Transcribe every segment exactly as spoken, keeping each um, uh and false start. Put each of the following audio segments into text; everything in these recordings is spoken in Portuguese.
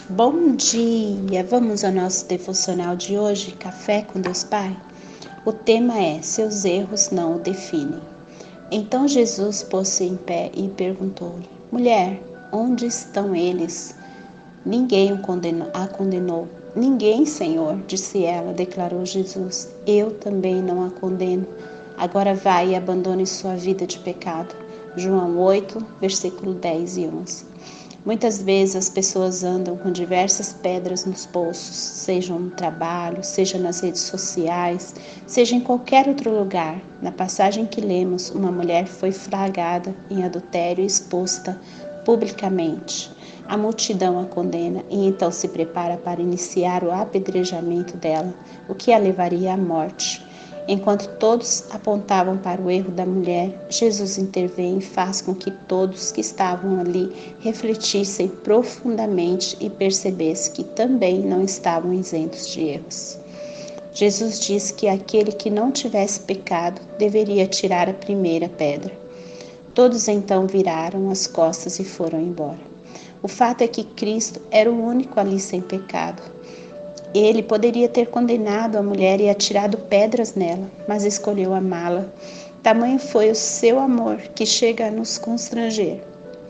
Bom dia! Vamos ao nosso devocional de hoje, Café com Deus Pai? O tema é: seus erros não o definem. Então Jesus pôs-se em pé e perguntou-lhe: Mulher, onde estão eles? Ninguém o condenou, a condenou. Ninguém, Senhor, disse ela, declarou Jesus. Eu também não a condeno. Agora vai e abandone sua vida de pecado. João oito, versículo dez e onze. Muitas vezes as pessoas andam com diversas pedras nos bolsos, seja no trabalho, seja nas redes sociais, seja em qualquer outro lugar. Na passagem que lemos, uma mulher foi flagrada em adultério e exposta publicamente. A multidão a condena e então se prepara para iniciar o apedrejamento dela, o que a levaria à morte. Enquanto todos apontavam para o erro da mulher, Jesus intervém e faz com que todos que estavam ali refletissem profundamente e percebessem que também não estavam isentos de erros. Jesus disse que aquele que não tivesse pecado deveria tirar a primeira pedra. Todos então viraram as costas e foram embora. O fato é que Cristo era o único ali sem pecado. Ele poderia ter condenado a mulher e atirado pedras nela, mas escolheu amá-la. Tamanho foi o seu amor que chega a nos constranger.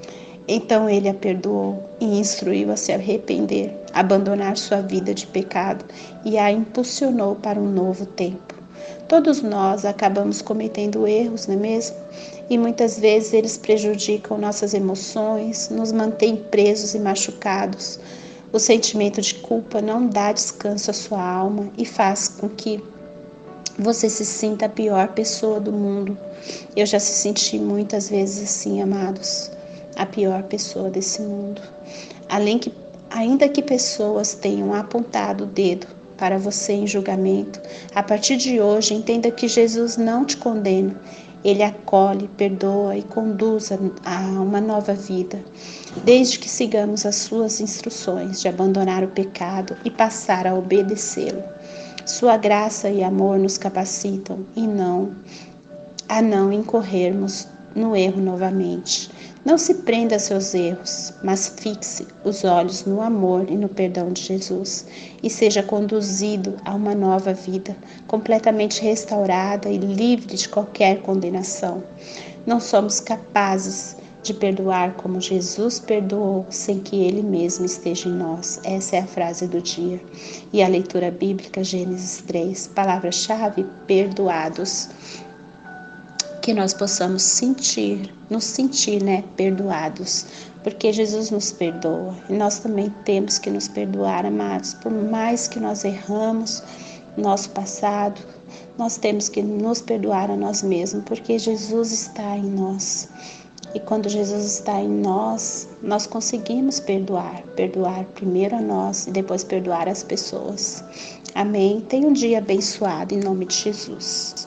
Então ele a perdoou e instruiu a se arrepender, abandonar sua vida de pecado e a impulsionou para um novo tempo. Todos nós acabamos cometendo erros, não é mesmo? E muitas vezes eles prejudicam nossas emoções, nos mantêm presos e machucados. O sentimento de culpa não dá descanso à sua alma e faz com que você se sinta a pior pessoa do mundo. Eu já se senti muitas vezes assim, amados, a pior pessoa desse mundo. Além que, ainda que pessoas tenham apontado o dedo para você em julgamento, a partir de hoje entenda que Jesus não te condena. Ele acolhe, perdoa e conduz a uma nova vida, desde que sigamos as suas instruções de abandonar o pecado e passar a obedecê-lo. Sua graça e amor nos capacitam e não a não incorrermos no erro novamente. Não se prenda a seus erros, mas fixe os olhos no amor e no perdão de Jesus e seja conduzido a uma nova vida, completamente restaurada e livre de qualquer condenação. Não somos capazes de perdoar como Jesus perdoou sem que Ele mesmo esteja em nós. Essa é a frase do dia. E a leitura bíblica, Gênesis três, palavra-chave, perdoados. Que nós possamos sentir, nos sentir, né, perdoados, porque Jesus nos perdoa e nós também temos que nos perdoar, amados, por mais que nós erramos no nosso passado, nós temos que nos perdoar a nós mesmos, porque Jesus está em nós. E quando Jesus está em nós, nós conseguimos perdoar, perdoar primeiro a nós e depois perdoar as pessoas. Amém? Tenha um dia abençoado em nome de Jesus.